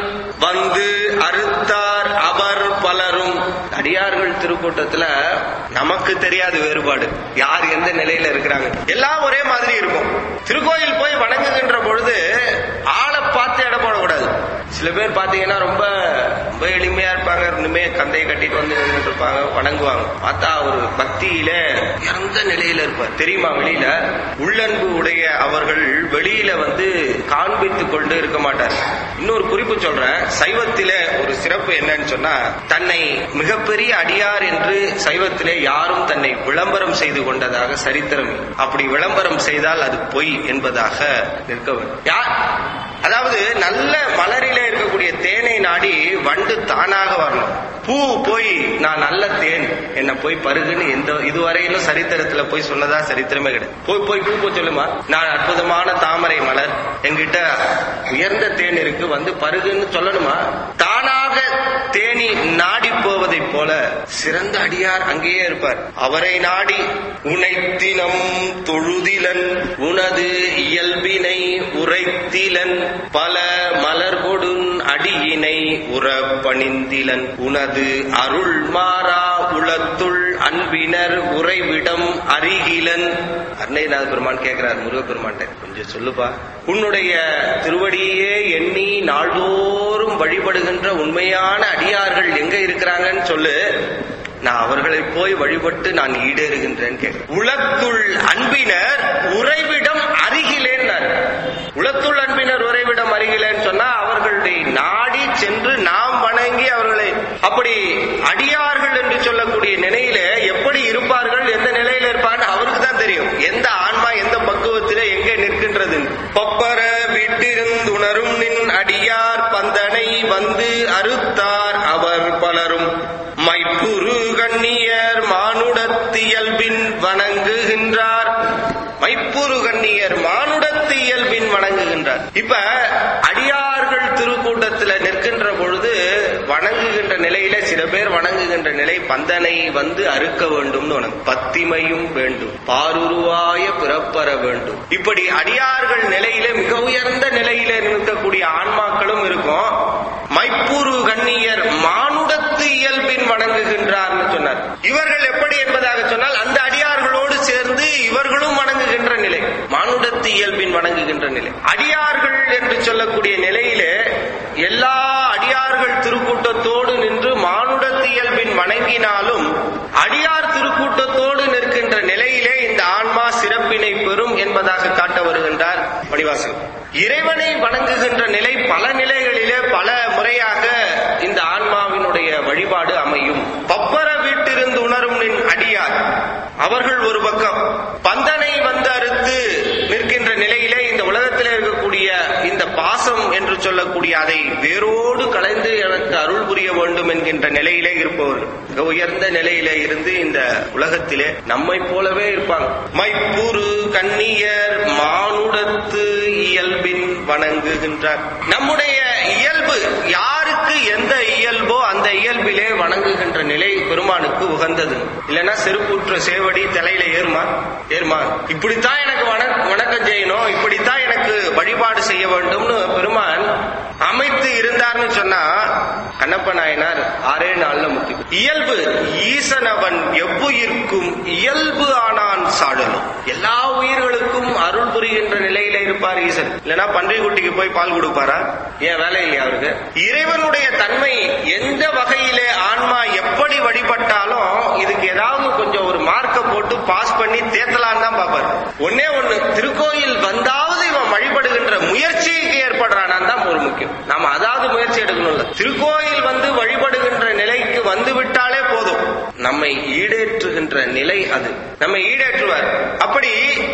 வந்து அறுத்தார் அவர் பலரும். அடியார்கள் திருக்கூட்டத்துல நமக்கு தெரியாது வேறுபாடு, யார் எந்த நிலையில இருக்கிறாங்க, எல்லாம் ஒரே மாதிரி இருக்கும். திருக்கோயில் போய் வணங்குகின்ற பொழுது ஆளை பார்த்து எடை போடக்கூடாது. சில பேர் பாத்தீங்கன்னா ரொம்ப ரொம்ப எளிமையா இருப்பாங்க, இன்னுமே கந்தையை கட்டிட்டு வந்து இருப்பாங்க, வணங்குவாங்க. பார்த்தா ஒரு பக்தியில இறந்த நிலையில இருப்பார். தெரியுமா? வெளியில உள்ளன்பு உடைய அவர்கள் வெளியில வந்து காண்பித்துக் கொண்டு இருக்க மாட்டார். இன்னொரு குறிப்பு சொல்றேன். சைவத்தில ஒரு சிறப்பு என்னன்னு சொன்னா, தன்னை மிகப்பெரிய அடியார் என்று சைவத்திலே யாரும் தன்னை விளம்பரம் செய்து கொண்டதாக சரித்திரம். அப்படி விளம்பரம் செய்தால் அது பொய் என்பதாக நிற்க வேண்டும். யார்? அதாவது நல்ல மலரிலே இருக்கக்கூடிய தேனை நாடி வண்டு தானாக வரணும். பூ போய் நான் நல்ல தேன் என்ன போய் பருகுன்னு எந்த இதுவரையிலும் சரித்திரத்துல போய் சொன்னதா சரித்திரமே கிடையாது. போய் பூ சொல்லுமா, நான் அற்புதமான தாமரை மலர், என்கிட்ட உயர்ந்த தேன் இருக்கு, வந்து பருகுன்னு சொல்லணுமா? தானாக தேனி நாடி போவதை போல சிறந்த அடியார் அங்கேயே இருப்பார். அவரை நாடி உனைத்தினம் தொழுதிலன் உனது இயல்பினை உரைத்திலன் பல மலர் கொடுன் அடியினை உறப்பணிந்திலன் உனது அருள் மாறா உளத்துள் அன்பினர் உறைவிடம் அருகிலன். அருணகிரிநாத பெருமான் கேட்கிறார் முருகப்பெருமான், கொஞ்சம் சொல்லுப்பா, உன்னுடைய திருவடியே எண்ணி நாள்தோறும் வழிபடுகின்ற உண்மையான அடியார்கள் எங்க இருக்கிறாங்கன்னு சொல்லு, நான் அவர்களை போய் வழிபட்டு நான் ஈடேறுகின்றேன். உளத்துள் அன்பினர் உறைவிடம் அருகிலேன்னார். உளத்துள் அன்பினர் உறைவிடம் அருகிலேன்னு சொன்னா அவர்களுடைய நாடி சென்று நாம் வணங்கி அவர்களை, அப்படி அடியார்கள் என்று சொல்லக்கூடிய நிலையில எப்படி இருப்பார்கள், எந்த நிலையில இருப்பார்கள் அவருக்கு தான் தெரியும். எந்த ஆன்மா எந்த பக்குவத்தில எங்கே நிற்கின்றது. பப்பர விட்டிருந்து உணரும் நின் அடியார் பந்தனை வந்து அறுத்தார் அவர் பலரும் மைப்புரு கண்ணியர் மானுடத்தியல்பின் வணங்குகின்றார். மைப்புரு கண்ணியர் மானுடத்தியல்பின் வணங்குகின்றார். இப்ப அடியார்கள் திருக்கூட்டத்தில் நிற்கின்ற பொழுது வணங்குகின்ற நிலையில சில பேர் வணங்குகின்ற நிலை பந்தனை வந்து அறுக்க வேண்டும், பத்திமையும் வேண்டும், பாருருவாய பிறப்பற வேண்டும். இப்படி அடியார்கள் நிலையில மிக உயர்ந்த நிலையில இருக்கக்கூடிய ஆன்மாக்களும் இருக்கும். மைப்புரு கண்ணியர் மானுடத்து இயல்பின் வணங்குகின்றார்னு சொன்னார். இவர்கள் எப்படி என்பதாக சொன்னால் அந்த அடியார்களோடு சேர்ந்து இவர்களும் வணங்குகின்ற நிலை, மானுடத்து இயல்பின் வணங்குகின்ற நிலை. அடியார்கள் என்று சொல்லக்கூடிய நிலையிலே எல்லா அடியார்கள் திருக்கூட்டத்தோடு நின்று மானுடத்து இயல்பின் வணங்கினாலும் அடியார் திருக்கூட்டத்தோடு நிற்கின்ற நிலையிலே இந்த ஆன்மா சிறப்பினை பெறும் என்பதாக காட்ட வருகின்றார் மணிவாசகர். இறைவனை வணங்குகின்ற நிலை பல நிலைகளிலே பல முறையாக இந்த ஆன்மாவினுடைய வழிபாடு அமையும். பப்பர வீட்டிருந்து உணரும் நின் அடியார் அவர்கள் ஒரு பக்கம், பந்தனை வந்து அறுத்து நிற்கின்ற நிலையிலே இந்த உலகத்திலே இருக்கக்கூடிய இந்த பாசம் என்று சொல்லக்கூடிய அதை வேரோடு கலைந்து எனக்கு அருள் புரிய வேண்டும் என்கின்ற நிலையிலே இருப்பவர்கள் மிக உயர்ந்த நிலையிலே இருந்து இந்த உலகத்திலே நம்மை போலவே இருப்பாங்க. மைப்புரு கண்ணியர் மானுடத்து இயல்பின் வணங்குகின்றார். நம்முடைய இயல்பு யாருக்கு எந்த இயல்போ அந்த இயல்பிலே வணங்குகின்ற நிலை பெருமானுக்கு உகந்தது. இல்லைன்னா செருப்புற்ற சேவடி தலையில ஏறுமா, இப்படித்தான் எனக்கு வணக்கம் செய்யணும், இப்படித்தான் எனக்கு வழிபாடு செய்ய வேண்டும்னு பெருமான் அமைத்து இருந்தார்னு சொன்னா கண்ணப்ப நாயனார் 6 நாள்ல முத்தி. இயல்பு ஈசனவன் எவ்வுயிர்க்கும் இயல்பு ஆனான் சாடலும். எல்லா உயிர்களுக்கும் அருள் புரிகின்ற நிலையில இருப்பார் ஈசன். இல்லைன்னா பன்றி குட்டிக்கு போய் பால் கொடுப்பாரா? ஏன் வேலை இல்லையா அவருக்கு? இறைவனுடைய தன்மை எந்த வகையிலே ஆன்மா எப்படி வழிபட்டாலும் இதுக்கு ஏதாவது கொஞ்சம் ஒரு மார்க்க போட்டு பாஸ் பண்ணி தேத்தலான்னு தான் பார்ப்பார். ஒன்னே ஒண்ணு, திருக்கோயில் வந்தாவது இவன் வழிபடுகின்ற முயற்சிக்கு ஏற்படுறானான் தான் ஒரு முக்கியம். நாம அதாவது முயற்சி எடுக்கணும்ல. திருக்கோயில் வந்து வழிபடுகின்ற நிலைக்கு வந்து விட்டாலே போதும், நம்மை ஈடேற்றுகின்ற நிலை அது, நம்மை ஈடேற்றுவார். அப்படி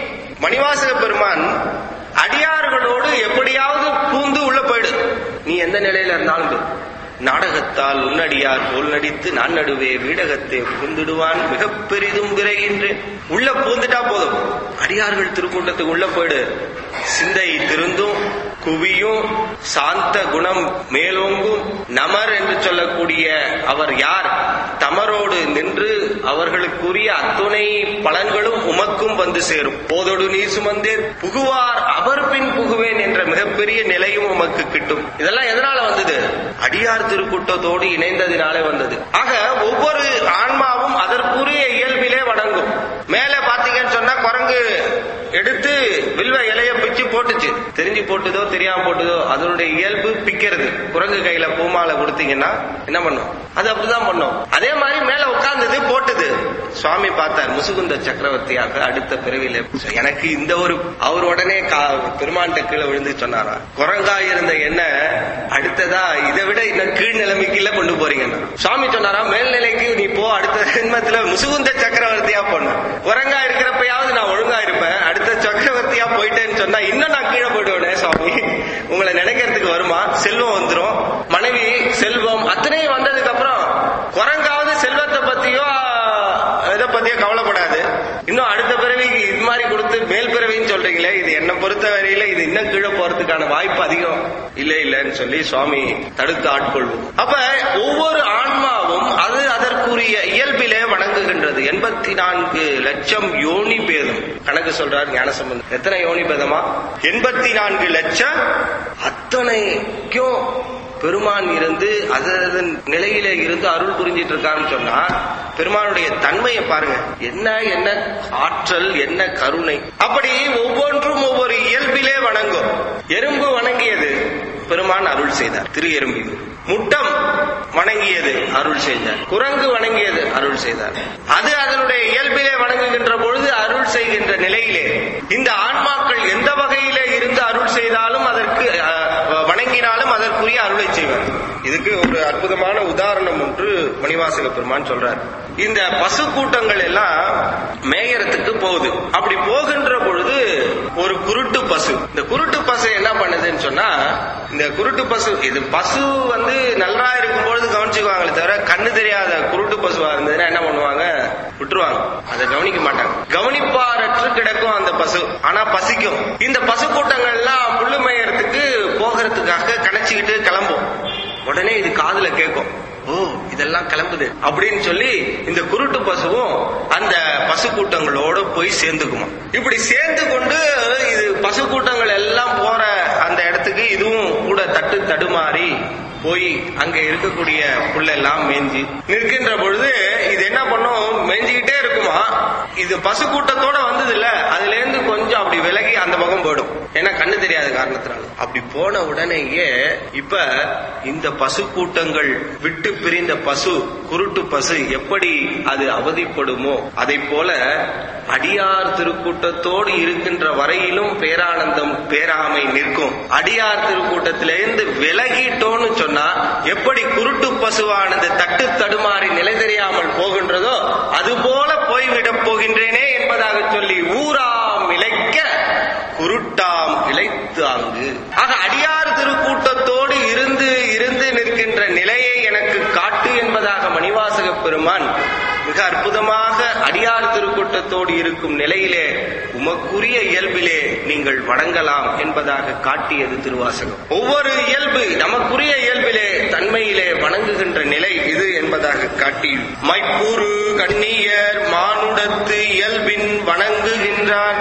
மணிவாசக பெருமான் அடியார்களோடு எப்படியாவது பூந்து உள்ள போயிடு, நீ எந்த நிலையில இருந்தாலும் நாடகத்தால் உன்னடியார் போல் நடித்து நான் நடுவே வீடகத்தை புகுந்துடுவான் மிக பெரிதும் விரைகின்றேன். உள்ள பூந்துட்டா போதும், அடியார்கள் திருக்கூட்டத்துக்கு உள்ள போயிடு, சிந்தை திருந்தும், குவியும், சாந்த குணம் மேலோங்கும். நமர் என்று சொல்லக்கூடிய அவர் யார்? தமரோடு நின்று அவர்களுக்குரிய அத்துணை பலன்களும் உமக்கும் வந்து சேரும். போதோடு நீ சுமந்தேர் புகுவார் அவர் பின் புகுவேன் என்ற மிகப்பெரிய நிலையும் உமக்கு கிட்டும். இதெல்லாம் எதனால வந்தது? அடியார் திருக்கூட்டத்தோடு இணைந்ததினாலே வந்தது. ஆக ஒவ்வொரு ஆன்மாவும் அதற்குரிய இயல்பிலே வணங்கும். மேல பாத்தீங்கன்னு சொன்னா குரங்கு எடுத்து வில்வ இலைய பிச்சு போட்டுச்சு. தெரிஞ்சு போட்டுதோ தெரியாம போட்டுதோ அதனுடைய இயல்பு பிக்கிறது. குரங்கு கையில பூமாலை கொடுத்தீங்கன்னா என்ன பண்ணும்? அது அப்படிதான் பண்ணும். அதே மாதிரி மேல உட்கார்ந்தது போட்டுது. சுவாமி பார்த்தார் முசுகுந்த சக்கரவர்த்தியாக அடுத்த பிறவியில. எனக்கு இந்த ஒரு அவர் உடனே பெருமான் கீழே விழுந்து சொன்னாரா, குரங்கா இருந்த என்ன அடுத்ததா இதை விட இன்னும் கீழ் நிலைமைக்குள்ள கொண்டு போறீங்க. சுவாமி சொன்னாரா, மேல்நிலைக்கு நீ போ, அடுத்த ஜென்மத்துல முசுகுந்த சக்கரவர்த்தியா போன. குரங்கா இருக்கிறப்பயாவது நான் ஒழுங்கா இருப்பேன், அடுத்த சக்கரவர்த்தியா போயிட்டேன்னு சொன்னா இன்னும் நான் கீழே போயிடுவேனே சுவாமி. உங்களை நினைக்கிறதுக்கு வருமா? செல்வம் வந்துரும், மனைவி செல்வம் அத்தனையும் வந்ததுக்கு அப்புறம் குரங்காவது செல்வத்தை பத்தியோ இதை பத்தியோ கவலைப்படாது. இன்னும் அடுத்த பிறவிக்கு இது மாதிரி கொடுத்து மேல் பிறவின்னு சொல்றீங்களே, இது என்ன பொறுத்த வரையில இது இன்னும் கீழே போறதுக்கான வாய்ப்பு அதிகம் இல்லைன்னு சொல்லி சுவாமி தடுத்து ஆட்கொள்வோம். அப்ப ஒவ்வொரு ஆன்மாவும் அது அதற்குரிய இயல்பிலே வணங்குகின்றது. 84 லட்சம் யோனி பேதம் கணக்கு சொல்றார் ஞானசம்பந்தர். எத்தனை யோனி பேதமா? 84 லட்சம். அத்தனைக்கும் பெருமான் இருந்து அதன் நிலையில இருந்து அருள் புரிஞ்சிட்டு இருக்கான்னு சொன்னா பெருமானுடைய தன்மையை பாருங்க. என்ன என்ன ஆற்றல், என்ன கருணை. அப்படி ஒவ்வொன்றும் ஒவ்வொரு இயல்பிலே வணங்கும். எறும்பு வணங்கியது, பெருமான் அருள் செய்தார் திரு எறும்பியூர். முட்டம் வணங்கியது, அருள் செய்தார். குரங்கு வணங்கியது, அருள் செய்தார். அது அதனுடைய இயல்பிலே வணங்குகின்ற பொழுது அருள் செய்கின்ற நிலையிலே இந்த ஆன்மாக்கள் எந்த வகையிலே இருந்து அருள் செய்தாலும் அதற்கு வணங்கினாலும் அதற்குரிய அருளை செய்வார். இதுக்கு ஒரு அற்புதமான உதாரணம் ஒன்று மணிவாசக பெருமான் சொல்றார். இந்த பசு கூட்டங்கள் எல்லாம் மேயறதுக்கு போகுது. அப்படி போகின்ற பொழுது ஒரு குருட்டு பசு, இந்த குருட்டு பசு என்ன பண்ணுதுன்னு சொன்னா, இந்த குருட்டு பசு, இது பசு வந்து நல்லா இருக்கும் பொழுது கவனிச்சுக்குவாங்களே தவிர கண்ணு தெரியாத குருட்டு பசுவா இருந்ததுன்னா என்ன பண்ணுவாங்க? விட்டுருவாங்க, அதை கவனிக்க மாட்டாங்க. கவனிப்பாரற்று கிடக்கும் அந்த பசு. ஆனா பசிக்கும். இந்த பசு கூட்டங்கள்லாம் புல்லு மேயறதுக்கு போகிறதுக்காக கணச்சிக்கிட்டு கிளம்பும். உடனே இது காதுல கேட்கும், ஓ இதெல்லாம் கிளம்புது அப்படின்னு சொல்லி இந்த குருட்டு பசுவும் அந்த பசு கூட்டங்களோட போய் சேர்ந்துக்குமா. இப்படி சேர்ந்து கொண்டு இது பசு கூட்டங்கள் எல்லாம் போற அந்த இடத்துக்கு இதுவும் கூட தடுமாறி போய் அங்க இருக்கக்கூடிய புல்லெல்லாம் மேஞ்சி நிற்கின்ற பொழுது இது என்ன பண்ணும்? மேஞ்சிக்கிட்டே இருக்குமா. இது பசு கூட்டத்தோட வந்தது இல்ல, அதுல இருந்து கொஞ்சம் அப்படி விலகி அந்த பக்கம் போயிடும். ஏன்னா கண்ணு தெரியாத காரணத்தினால. அப்படி போன உடனேயே இப்ப இந்த பசு கூட்டங்கள் விட்டு பிரிந்த பசு, குருட்டு பசு எப்படி அது அவதிப்படுமோ அதை போல அடியார் திருக்கூட்டத்தோடு இருக்கின்ற வரையிலும் பேரானந்தம் பேராமை நிற்கும். அடியார் திருக்கூட்டத்திலிருந்து விலகிட்டோன்னு சொன்னா எப்படி குருட்டு பசுவானது தட்டு தடுமாறி நிலை தெரியாமல் போகின்றதோ அது போல போய்விடப் போகின்றேனே என்பதாக சொல்லி ஊராம் இழைக்க குருட்டாம் இழைத்து அங்கு. ஆக அடியார் திருக்கூட்டத்தோடு இருந்து இருந்து நிற்கின்ற நிலையை எனக்கு காட்டு என்பதாக மணிவாசக பெருமான் மிக அற்புதமாக அடியார் திருக்கூட்டத்தோடு இருக்கும் நிலையிலே உமக்குரிய இயல்பிலே நீங்கள் வணங்கலாம் என்பதாக காட்டியது திருவாசகம். ஒவ்வொரு இயல்பு நமக்குரிய இயல்பிலே தன்மையிலே வணங்குகின்ற நிலை இது என்பதாக காட்டி, மைப்பூரு கண்ணியர் மானுடத்து இயல்பின் வணங்குகின்றார்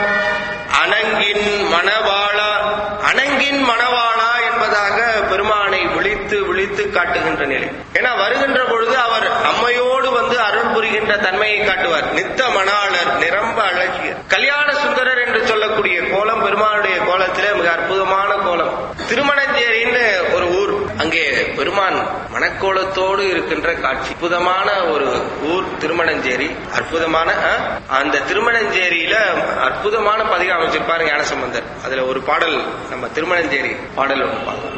அணங்கின் மணவாளா. அணங்கின் மணவாளா என்பதாக பெருமானை விழித்து விழித்து காட்டுகின்ற நிலை. ஏன்னா வருகின்ற பொழுது அவர் அம்மையோடு வந்து அருள் புரிகின்ற தன்மையை காட்டுவார். நித்த மணாளர் நிரம்ப அழகியர். கல்யாண சுந்தரர் என்று சொல்லக்கூடிய கோலம் பெருமானுடைய கோலத்திலே மிக அற்புதமான கோலம். திருமணஞ்சேரின்னு ஒரு ஊர், அங்கே பெருமான் மணக்கோலத்தோடு இருக்கின்ற காட்சி. அற்புதமான ஒரு ஊர் திருமணஞ்சேரி. அற்புதமான அந்த திருமணஞ்சேரியில அற்புதமான பதிகம் அமைச்சிருப்பாரு ஞானசம்பந்தர். அதுல ஒரு பாடல் நம்ம திருமணஞ்சேரி பாடல் ஒன்று பார்க்கலாம்.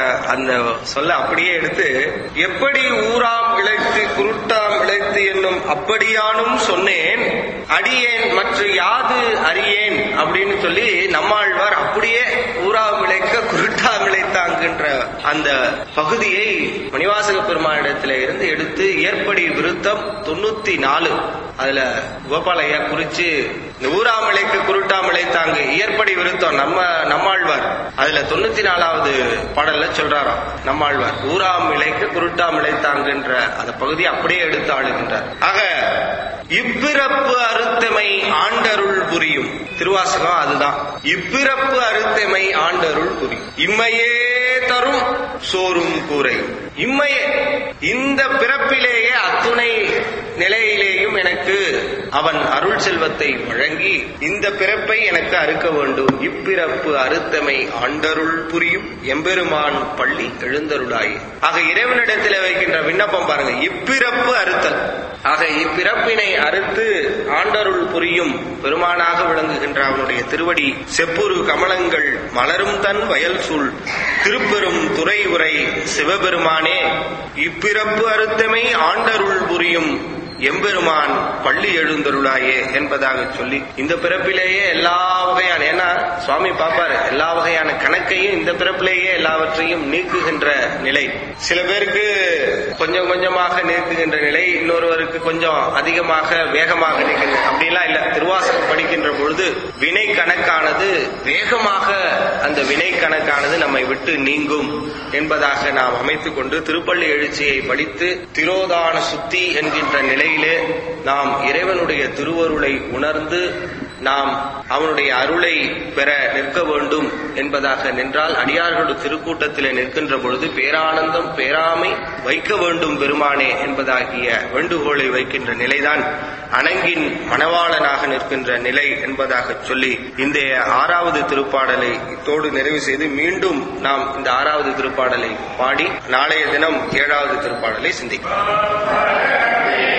அந்த சொல்ல அப்படியே எடுத்து, எப்படி ஊராம் இழைத்து குருட்டாம் இழைத்து என்னும் அப்படியானும் சொன்னேன் அடியேன் மற்ற யாது அறியேன் அப்படின்னு சொல்லி நம்மாழ்வார் அப்படியே ஊராம் இழைக்க குருட்டாம் இழைத்தாங்கின்ற அந்த பகுதியை மணிவாசக பெருமானிடத்தில இருந்து எடுத்து ஏற்படி விருத்தம் 94 அதுல கோபாலையா குறிச்சு இந்த ஊராம் இழைக்க குருட்டாம் இழைத்தாங்க ஏற்படி விருத்தம் நம்மாழ்வார் அதுல 94வது பாடல்ல சொல்றாராம். நம்மாழ்வார் ஊராம் இழைக்க குருட்டாம் இழைத்தாங்கன்ற அந்த பகுதியை அப்படியே எடுத்து ஆளுகின்றார். ஆக இப்பிறப்பு அறுத்தமை ஆண்டருள் புரியும் திருவாசகம் அதுதான். இப்பிறப்பு அறுத்தமை ஆண்டருள் புரியும். இம்மையே தரும் சோறும் கூரை. இம்மையே இந்த பிறப்பிலேயே அத்துணை நிலையிலேயும் எனக்கு அவன் அருள் செல்வத்தை வழங்கி இந்த பிறப்பை எனக்கு அறுக்க வேண்டும். இப்பிறப்பு அறுத்தமை ஆண்டருள் புரியும் எம்பெருமான் பள்ளி எழுந்தருளாயே. ஆக இறைவனிடத்தில் வைக்கின்ற விண்ணப்பம் பாருங்க, இப்பிறப்பு அறுத்தல். ஆக இப்பிறப்பினை அறுத்து ஆண்டருள் புரியும் பெருமானாக விளங்குகின்ற அவனுடைய திருவடி செப்புரு கமலங்கள் மலரும் தன் வயல் சூழ் திருப்பெரும் துறை உரை சிவபெருமானே இப்பிறப்பு அறுத்தமை ஆண்டருள் புரியும் எம்பெருமான் பள்ளி எழுந்தருளாயே என்பதாக சொல்லி இந்த பிறப்பிலேயே எல்லா வகையான, ஏன்னா சுவாமி பாப்பாரு எல்லா வகையான கணக்கையும் இந்த பிறப்பிலேயே எல்லாவற்றையும் நீக்குகின்ற நிலை. சில பேருக்கு கொஞ்சம் கொஞ்சமாக நீக்குகின்ற நிலை, இன்னொருவருக்கு கொஞ்சம் அதிகமாக வேகமாக நீக்குகின்ற அப்படிலாம் இல்ல. திருவாசகம் படிக்கின்ற பொழுது வினை கணக்கானது வேகமாக அந்த வினை கணக்கானது நம்மை விட்டு நீங்கும் என்பதாக நாம் அமைத்துக் கொண்டு திருப்பள்ளி எழுச்சியை படித்து திரோதான சுத்தி என்கின்ற நிலை நாம் இறைவனுடைய திருவருளை உணர்ந்து நாம் அவனுடைய அருளை பெற நிற்க வேண்டும் என்பதாக நின்றால் அடியார்களோட திருக்கூட்டத்திலே நிற்கின்ற பொழுது பேரானந்தம் பேராமை வைக்க வேண்டும் பெருமானே என்பதாகிய வேண்டுகோளை வைக்கின்ற நிலைதான் அணங்கின் மணவாளனாக நிற்கின்ற நிலை என்பதாக சொல்லி இந்த 6வது திருப்பாடலை இத்தோடு நிறைவு செய்து மீண்டும் நாம் இந்த 6வது திருப்பாடலை பாடி நாளைய தினம் 7வது திருப்பாடலை சிந்திக்கலாம்.